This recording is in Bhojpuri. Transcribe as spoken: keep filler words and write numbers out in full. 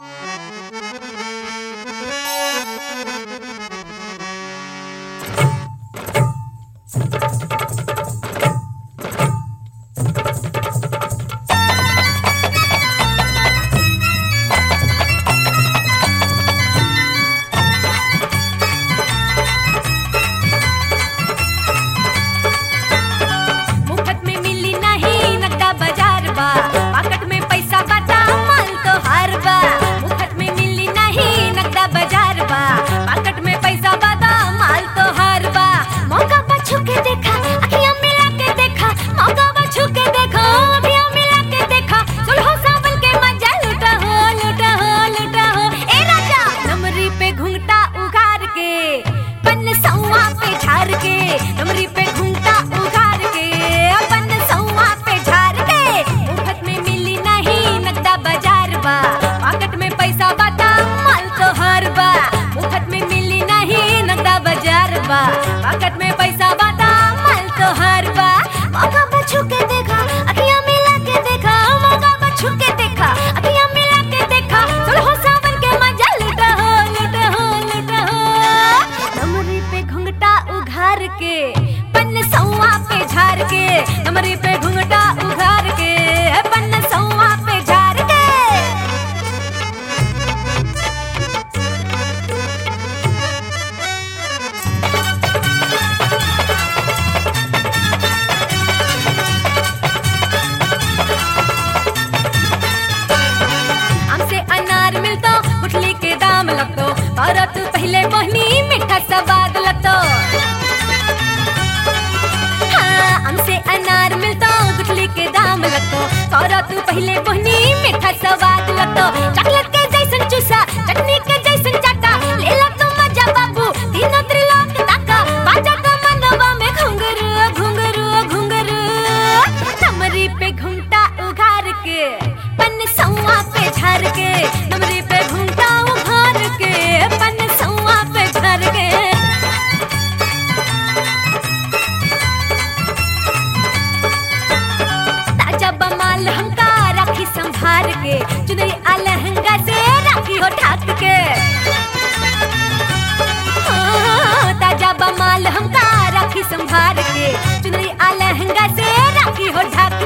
पॉकेट में पैसा बाटा माल तो हर बा। मौका पर छू के देखा, अखियां मिला के देखा, मौका पर छू के देखा, अखियां मिला के देखा, सुलहो सावन के मजा लूटा हो, लूटा हो, लूटा हो। कमरे पे घुंघटा उघार के, पन्ने सौआ पे झार के, कमरे पे घुंघटा उघार के, पन्ने सौआ पे झार के। और तू पहले मोहनी मीठा स्वाद लगतो। हाँ, हमसे अनार मिलतो गुठली के दाम लगतो। और तू पहले मोहनी मीठा स्वाद लगतो। चॉकलेट के जैसन चूसा, चटनी के जैसन चाटा, ले ला तू मजा बाबू, तीनों त्रिलोक ताका। बाजा का मनवा में घुंघरू घुंघरू घुंघरू, कमरी पे घुंघटा उघार के, पन्ने सौआ पे झार के, कमरी पे घुंघटा उघार के, पन्ने सौआ पे झार के। ताजा बमाल हमका राखी संभार के, चुनरी आ लहंगा से राखी हो ठाक के। हाँ, ताजा बमाल हमका राखी संभार के, चुनरी आ लहंगा से राखी हो ढाक